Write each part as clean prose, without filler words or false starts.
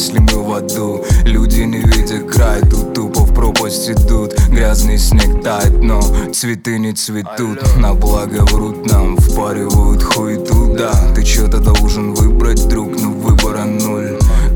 если мы в аду? Люди не видят край, тут тупо в пропасть идут. Грязный снег тает, но цветы не цветут. На благо врут нам, впаривают хуету. Да, ты чё-то должен выбрать, друг, но выбора нуль.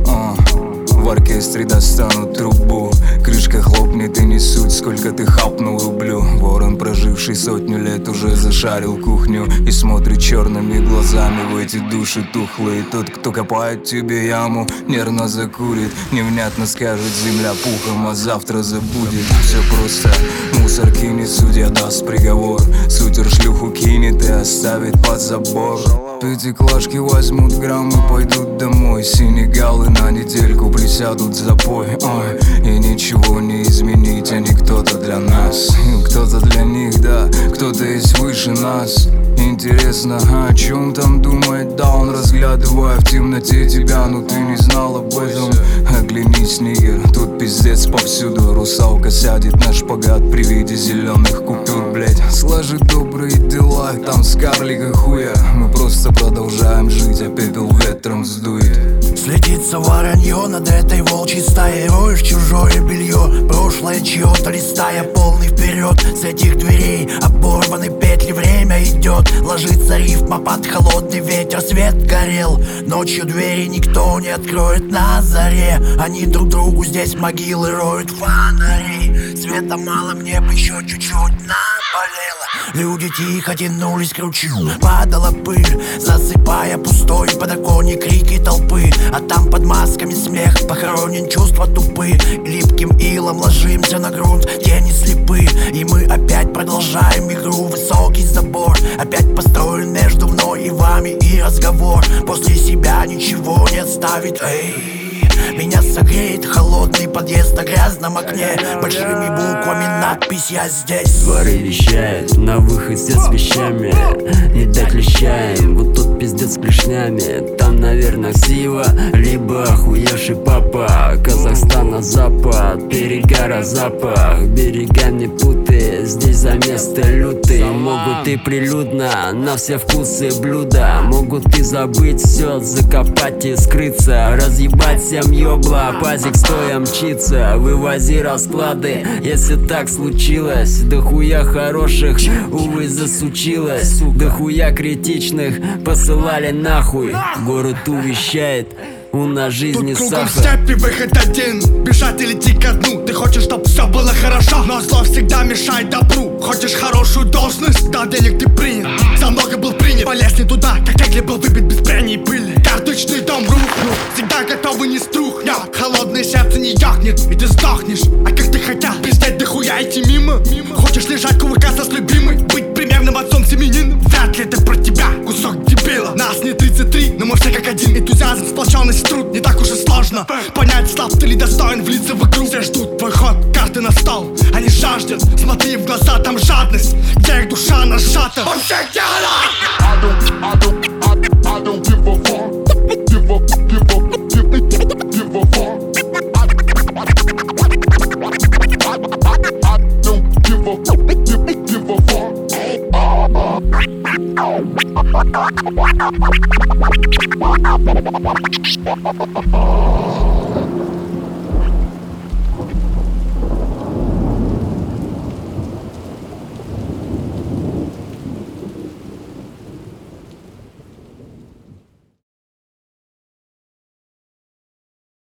В оркестре достану трубу, крышка хлопнет и не суть, сколько ты хапнул рублю. Ворон, проживший 100 лет, уже зашарил кухню и смотрит черными глазами в эти души тухлые. Тот, кто копает тебе яму, нервно закурит, невнятно скажет земля пухом, а завтра забудет. Все просто, мусор кинет, судья даст приговор, сутер шлюху кинет и оставит под забор. Пятиклашки возьмут грамм и пойдут домой. Сенегалы на недельку присядут за бой. Ой, и ничего не изменить, они кто-то для нас, кто-то для них, да, кто-то есть выше нас. Интересно, о чем там думает даун, разглядывая в темноте тебя, но ты не знал об этом. Оглянись, нигер, тут пиздец повсюду. Русалка сядет на шпагат при виде зеленых купюр, блять. Сложи добрые дела, там с карлика хуя. Мы просто продолжаем жить, а пепел ветром сдует. Слетится воронье над этой волчьей стаей. Роешь чужое белье, прошлое чье-то листая. Полный вперед с этих дверей, оборваны петли, время идет. Ложится рифма под холодный ветер, свет горел. Ночью двери никто не откроет на заре. Они друг другу здесь могилы роют фонарей. Света мало, мне бы еще чуть-чуть наболело. Люди тихо тянулись к ручью, падала пыль, засыпая пустой подоконник, крики толпы. А там под масками смех похоронен, чувства тупы. Липким илом ложимся на грунт, тени слепы. И мы опять продолжаем игру, высокий забор опять построен между мной и вами, и разговор после себя ничего не оставит. Эй, меня согреет холодный подъезд на грязном окне. Большими буквами надпись «Я здесь». Воры вещают, на выход с вещами. Не так лещаем, вот тут пиздец с клешнями. Там, наверное, сила, либо охуевший папа. Казахстан на запад, перегара запах. Берега не путай, здесь за место лютый. Могут и прилюдно, на все вкусы блюда. Могут и забыть все, закопать и скрыться. Разъебать всем ёбла, пазик стоя мчится. Вывози расклады, если так случилось. Дохуя хороших, увы, засучилось. Дохуя критичных посылали нахуй. Город увещает, у нас жизни тут кругом сахар. степи, выход один, бежать или идти ко дну. Ты хочешь, чтоб все было хорошо, но зло всегда мешает добру. Хочешь хорошую должность, да, денег ты принят, за много был принят. Полез не туда, как Эгли был выбит без пряни и пыли. Карточный дом рухнул, всегда готовы не струхнет. Холодное сердце не ёкнет, и ты сдохнешь. А как ты хотел, пиздеть дохуя идти мимо? Хочешь лежать, кувыркаться с любимой, быть примерным отцом семенином? Вряд ли это про тебя, кусок дебила. Нас не 33, но мы все как один. Энтузиазм, сплоченность, труд, не так уж и сложно понять, слаб ты ли достоин влиться в игру. Все ждут твой ход, карты на стол, они жаждут. Смотри в глаза, там жадность, где их душа нажата. Он всех делает. I don't give a fuck. Give a fuck. Give a fuck.